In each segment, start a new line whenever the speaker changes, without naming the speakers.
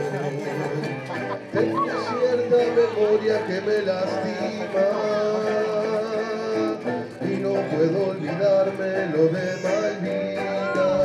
Tengo cierta memoria que me lastima y no puedo olvidarme lo de Malvinas.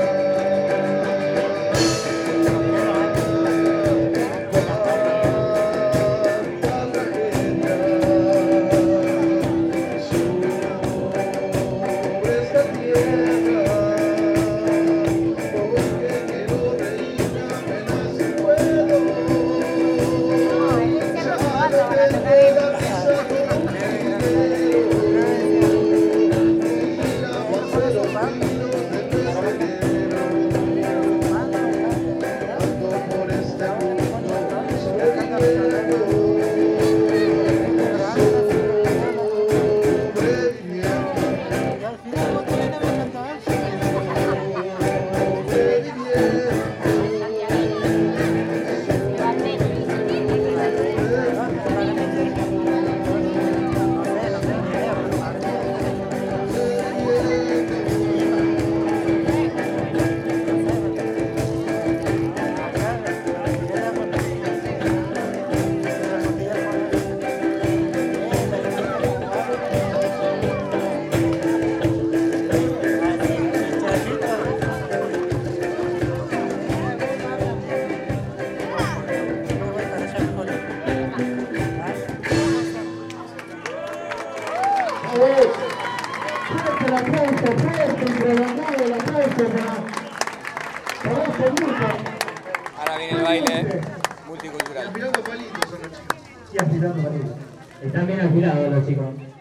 Fuerte el aplauso, fuerte y prolongado el aplauso para este grupo.
Ahora viene el baile multicultural.
Y afilando palitos son los chicos.
Y afilando palitos. Están bien afilados los chicos.